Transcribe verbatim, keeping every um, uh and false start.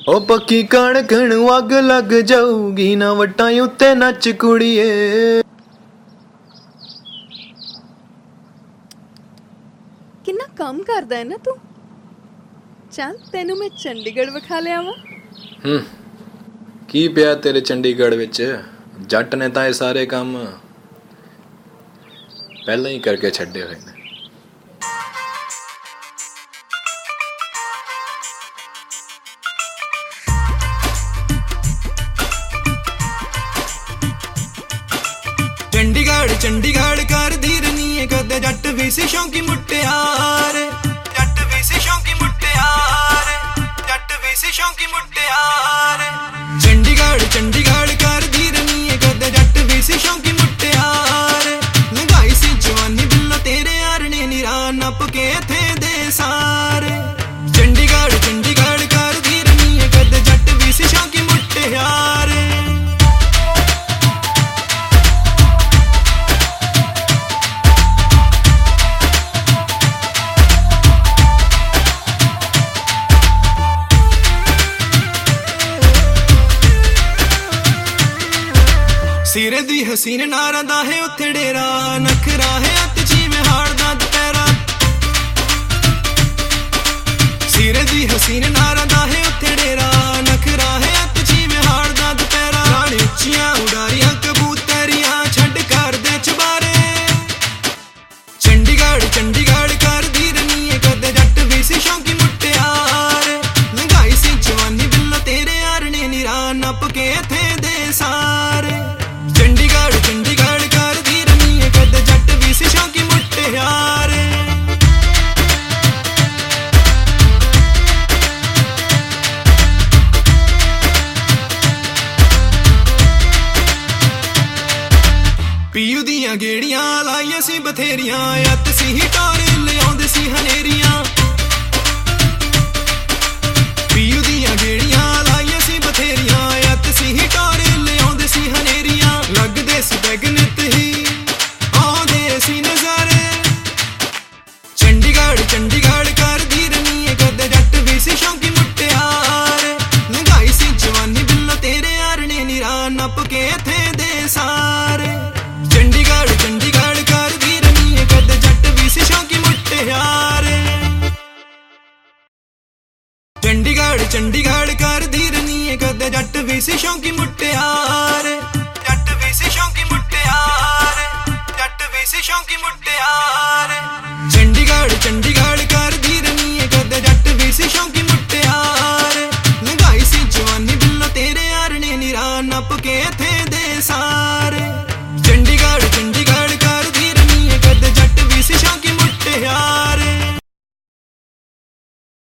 ओ पक्की कणक नूं अग लग जाऊगी ना वट्टां उत्ते नच कुड़िए। किन्ना कम करदा है ना तू। चल तेनू मैं चंडीगढ़ विखा लिया वा। हम्म की पिया तेरे चंडीगढ़ विच, जट ने तां ये सारे काम पहले ही करके छड्डे होए ने। चंडीगढ़ चंडीगढ़ कर धीर नी कदे जट भी सी शौकी मुटियार, जट भी सी शौकी मुटियार, जट भी सी शौकी मुटियार। चंडीगढ़ चंडीगढ़ कर धीर नी कदे जट भी सी शौकी मुटियार। लगाई सी जवानी बिल्ला तेरे यार ने निरा नप के थे दे सारे। चंडीगढ़ चंडीगढ़ कर धीर नी कदे जट भी सी शौकी मुटियार। सिरे दी हसीन नारा दा है उत्थे डेरा, नखरा है अत जीवे हाड़ दा दपैरा। सिरे दी हसीन नारा दा है उत्थे डेरा, नखरा है अत जीवे हाड़ दा दपैरा। रानी उच्चियां उडारियां कबूतरियां छड्ड कर दे चबारे। चंडीगढ़ चंडीगढ़ कर धीर नी कदे जट भी सी शौकी मुटियार। लगाई सी जवानी बिल्ला तेरे यार ने निरा नप के थे दे सारे। चंडीगढ़ चंडीगढ़ कर धीर नी कदे जट भी सी शौकी मुटियार। पीयू दियां गेड़ियां लाइयां सी बथेरियां, अत सी ही टोरे लियाउंदे सी हनेरियां। पीयू दियां गेड़ियां लाइयां सी बथेरियां, अत सी ही टोरे लियाउंदे सी हनेरियां। लगदे सी बैगनत ही आउंदे सी नजारे। चंडीगढ़ चंडीगढ़ कर धीर नी कदे जट भी सी शौकी मुटियार। लगाई सी जवानी बिल्ला तेरे यार ने निरा नप के थे दे सारे। चंडीगढ़ चंडीगढ़ कर धीर नी कदे जट भी सी शौकी मुटियार। चंडीगढ़ चंडीगढ़ कर धीर नी कदे जट भी सी शौकी मुटियार। जट भी सी शौकी मुटियार, जट भी सी शौकी मुटियार। चंडीगढ़ चंडीगढ़ कर धीर नी कदे जट भी सी शौकी मुटियार। लगाई सी जवानी बिल्ला तेरे यार ने निरा नप के